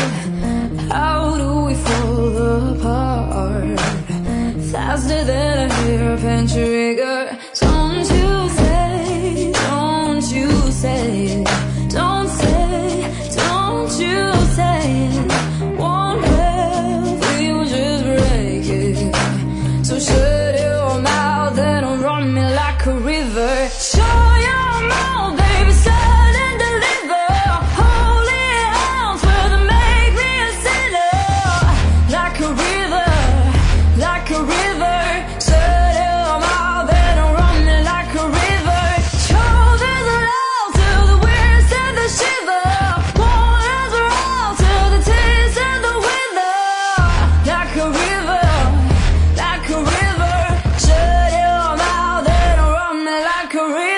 How do we fall apart faster than a hairpin trigger? Don't you say, don't you say, don't say, don't you say it. One breath, we will just break it. So shut your mouth and run me like a river. Show your mouth, baby, set and deliver. Holy hands will make me a sinner. Like a river, like a river. Shut your mouth and run me like a river. Show there's a love to the winds and the shiver. Waters roll to the tears and the wither. Like a river, like a river. Shut your mouth and run me like a river.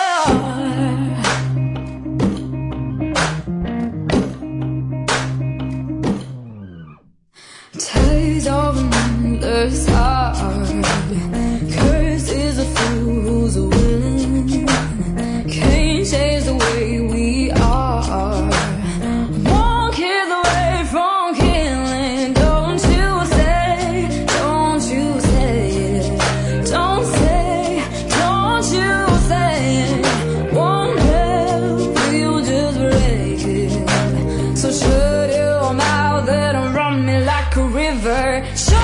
Days of an endless heart. Cursed is a fool who's willing. Can't change the way we are. Won't keep away from killing. Don't you say, don't you say it. Don't say, don't you say it. One breath, we'll just break it. So shut your mouth and run me like a river.